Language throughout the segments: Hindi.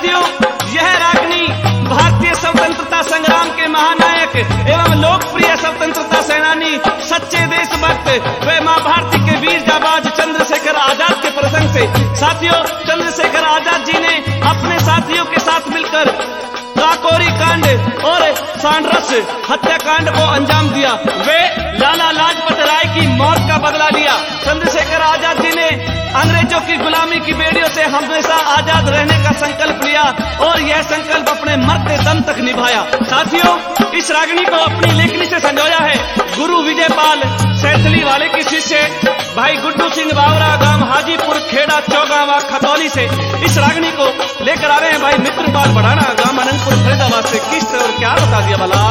साथियों, यह रागनी भारतीय स्वतंत्रता संग्राम के महानायक एवं लोकप्रिय स्वतंत्रता सेनानी, सच्चे देशभक्त व मां भारती के वीर जाबाज चंद्रशेखर आजाद के प्रसंग से। साथियों, चंद्रशेखर आजाद जी ने अपने साथियों के साथ मिलकर काकोरी कांड और सांड्रस हत्याकांड को अंजाम दिया। वे लाला लाजपत राय की मौत का बदला लिया। चंद्रशेखर आजाद जी ने अंग्रेजों की गुलामी की बेड़ियों से हमेशा आजाद रहने का संकल्प लिया और यह संकल्प अपने मरते दम तक निभाया। साथियों, इस रागनी को अपनी लेखनी से संजोया है गुरु विजयपाल सैथली वाले की शिष्य भाई गुड्डू सिंह बावरा, गांव हाजीपुर खेड़ा चौगावा खतौली से। इस रागनी को लेकर आ रहे हैं भाई मित्रपाल बढ़ाना, गांव अनंतपुर फरीदाबाद से। किस और क्या बता दिया भला।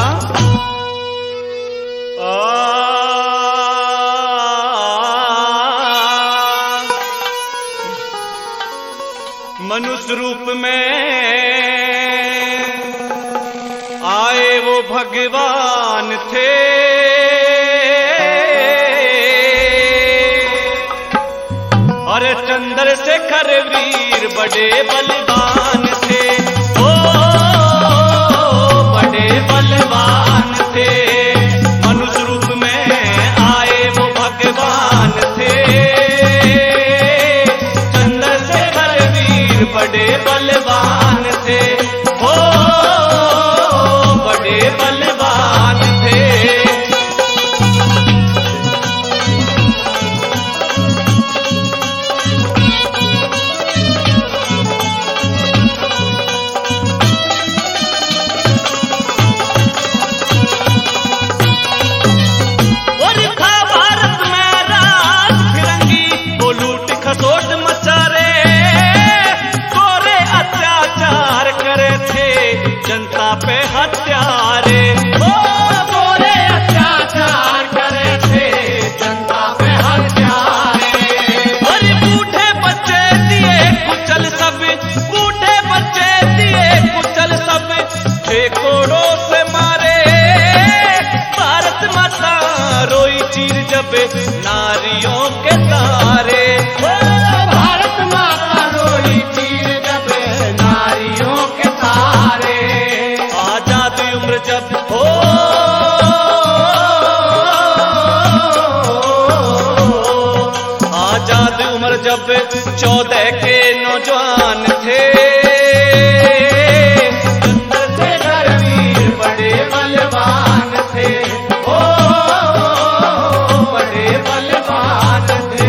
मनुष्य रूप में आए वो भगवान थे, और चंद्रशेखर वीर बड़े बलवान थे। ओ बड़े बलवान थे, मनुष्य रूप में आए वो भगवान थे। चंद्रशेखर वीर बड़े बलवान थे। ओ बड़े बलवान थे। जनता पे हत्यारे, ओ गोरे अत्याचार करे थे, जनता पे हत्यारे। और बूढ़े बच्चे दिए कुचल सब, बूढ़े बच्चे दिए कुचल सब, ठेकोड़ों से मारे। भारत माता रोई चीर जब नारियों के तारे। भारत माता रोई चीर जब नारियों के तारे। आजादी उम्र जब हो, आजादी उम्र जब 14 के नौजवान थे। चंद्रशेखर वीर बड़े बलवान थे। ओ बड़े बलवान थे।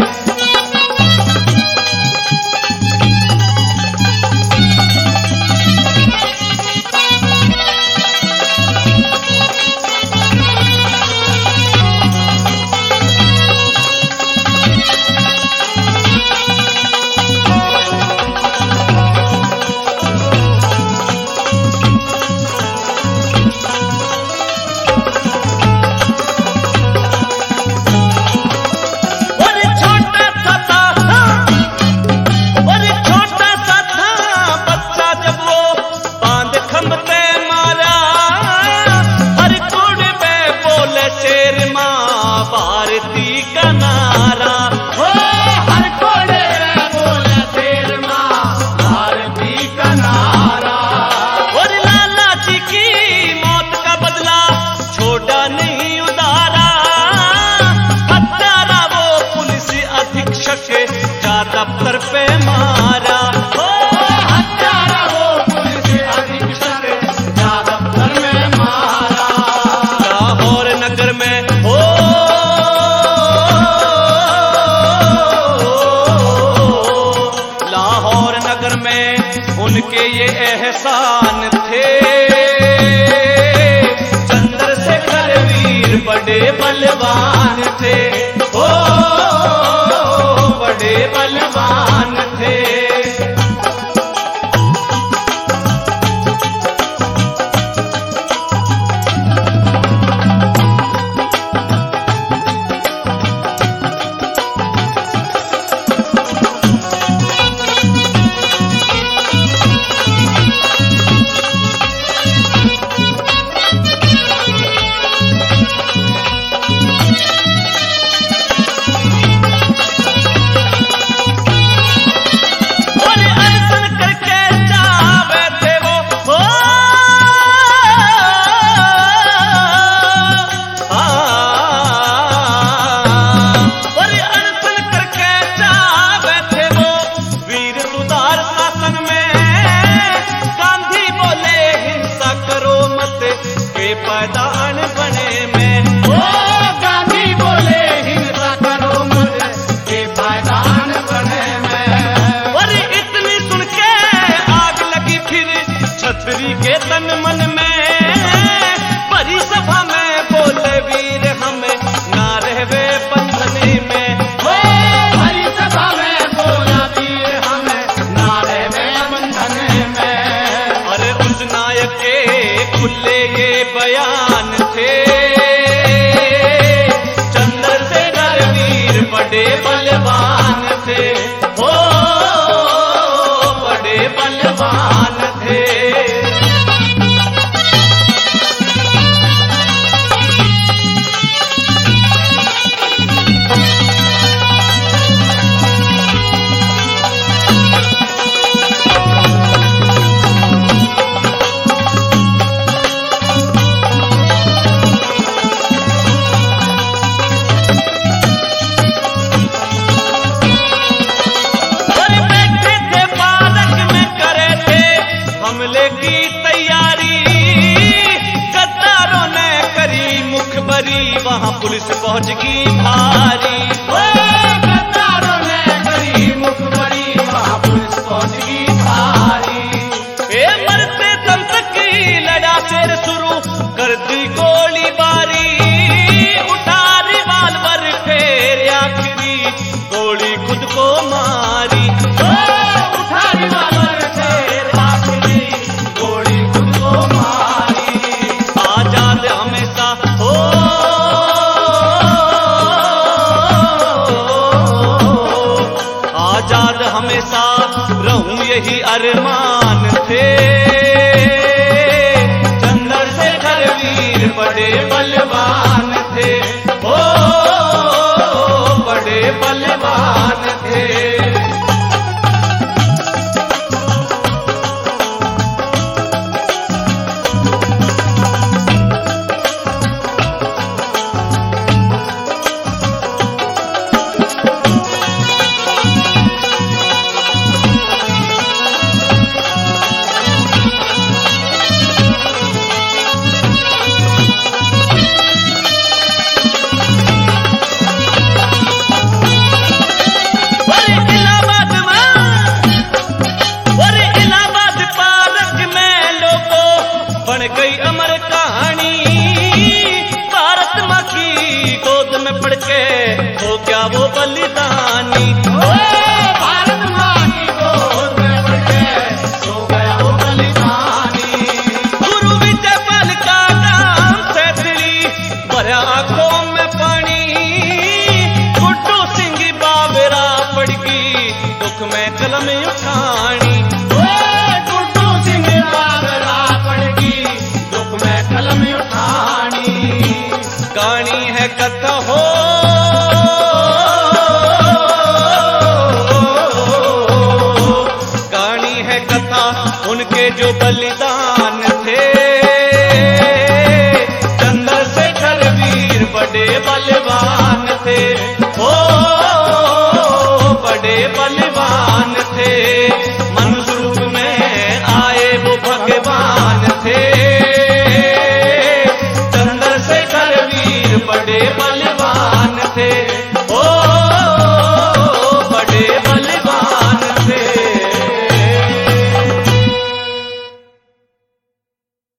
भारती का नारा, हो हर कोड़े बोले शेर मां भारती का नारा। और लाला जी की मौत का बदला छोड़ा नहीं उदारा। हत्यारा वो पुलिस अधीक्षक का दफ्तर पे मारा। हत्यारा वो पुलिस अधीक्षक का दफ्तर में मारा। लाहौर नगर में हो, उनके ये एहसान थे। चंद्रशेखर वीर बड़े बलवान थे। ओ बड़े बलवान थे। पुलिस पहुंच गई भारी। गद्दारों ने करी मुखबरी, वहां पुलिस पहुंच गई भारी। मरते दम तक की लड़ा फिर शुरू कर दी गोलीबारी। उठा रिवाल्वर फेर आखिरी गोली खुद को मारी। उठा रिवाल्वर फेर आखिरी गोली खुद को मारी। आजाद हमेशा हो, आजाद हमेशा रहूं यही अरमान थे। चंद्रशेखर वीर बड़े बलवान थे, ओ बड़े बलवान थे। गई अमर कहानी, भारत माँ की गोद में पड़ के हो क्या वो बलिदानी। भारत माँ की गोद में पड़ के हो गया वो बलिदानी। गुरु विजय पाल का नाम से दिली भरा आंखों में पानी। गुड्डू सिंह बाबरा पड़ गई दुख में कलम उठानी। कलम उठानी। कहानी है कथा हो, कहानी है कथा उनके जो बलिदान थे। चंद्रशेखर वीर बड़े बलवान थे, ओ बड़े बलवान थे। मनुष्य रूप में आए वो भगवान थे। बड़े बलवान थे।